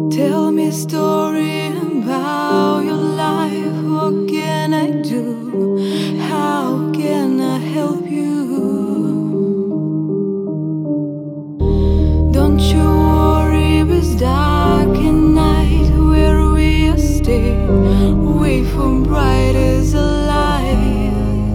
Tell me a story about your life. What can I do? How can I help you? Don't you worry, it's dark at night where we are staying away from bright as a light.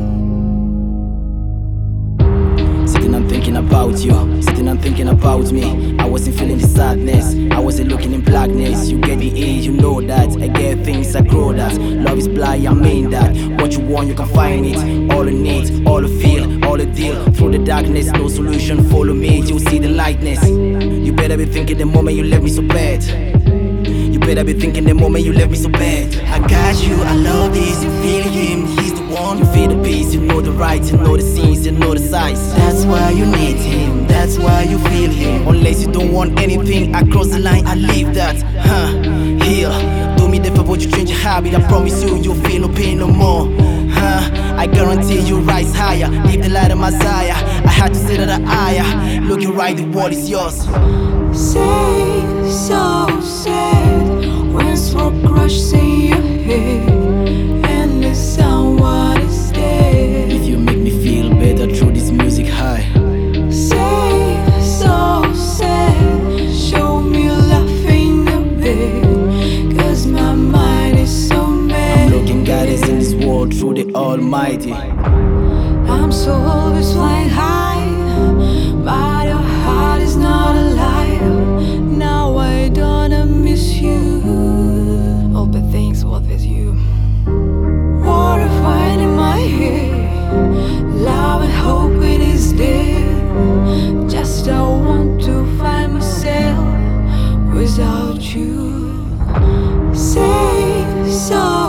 Sitting and thinking about you, sitting and thinking about me. I wasn't feeling the sadness, I wasn't looking in blackness. You get the in, you know that. I get things, I grow that. Love is blind, I mean that. What you want, you can find it. All you need, all you feel, all you deal. Through the darkness, no solution, follow me, you'll see the lightness. You better be thinking the moment you left me so bad. You better be thinking the moment you left me so bad. I got you, I love this, you feel him, he's the one. You feel the peace, you know the right, you know the scenes, you know the sights. That's why you need him, that's why you feel him. Unless you don't want anything, I cross the line, I leave that. Heal, do me the favor, you change your habit. I promise you, you'll feel no pain no more. I guarantee you rise higher, leave the light of Messiah. I had to say that I higher. Looking right, the world is yours. Say so sad when smoke rushes in your head and the someone is dead. If you make me feel better through this music high. Say so sad, show me laughing a bit, cause my mind is so mad. I'm looking guidance in this world through the Almighty. I'm so always flying high, but your heart is not alive. Now I don't miss you. All the things what with you. What I find in my head, love and hope it is there. Just I want to find myself without you. Say so.